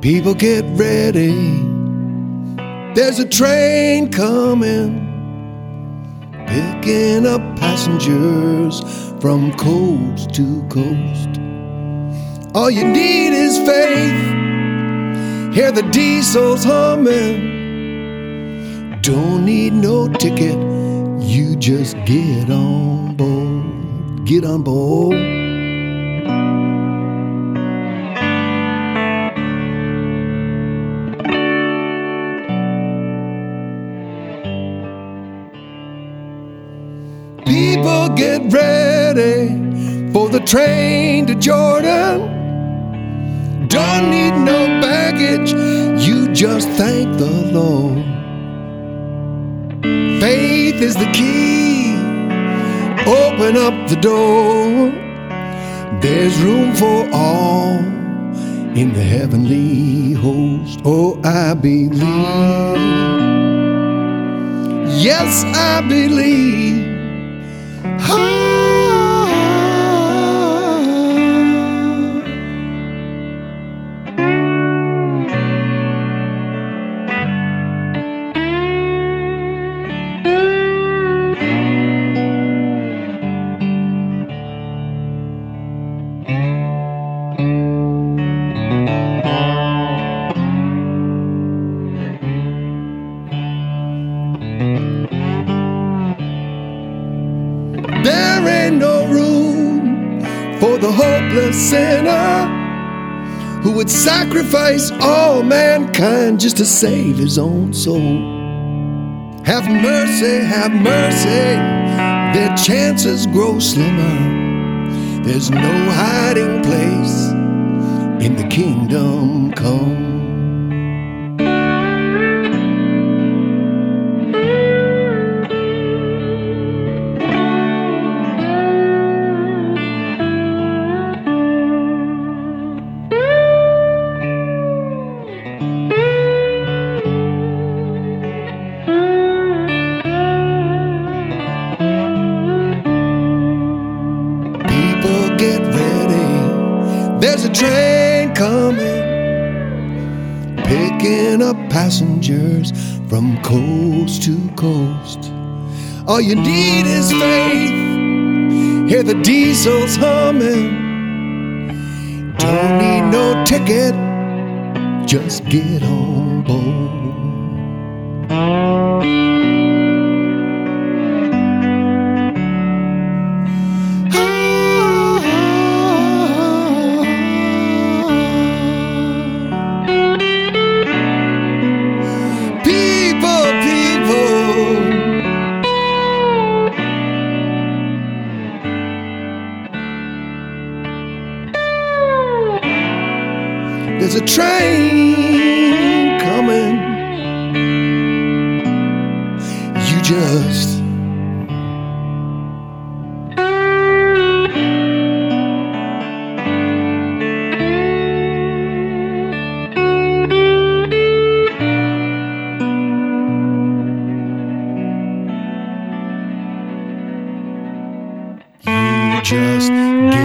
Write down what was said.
People get ready, there's a train coming, picking up passengers from coast to coast. All you need is faith, hear the diesels humming. Don't need no ticket, you just get on board, get on board. People get ready for the train to Jordan. Don't need no baggage, you just thank the Lord. Faith is the key, open up the door. There's room for all in the heavenly host. Oh, I believe, yes, I believe. There ain't no room for the hopeless sinner who would sacrifice all mankind just to save his own soul. Have mercy, their chances grow slimmer. There's no hiding place in the kingdom come. Get ready, there's a train coming, picking up passengers from coast to coast. All you need is faith, hear the diesels humming. Don't need no ticket, just get on board. There's a train coming, you just get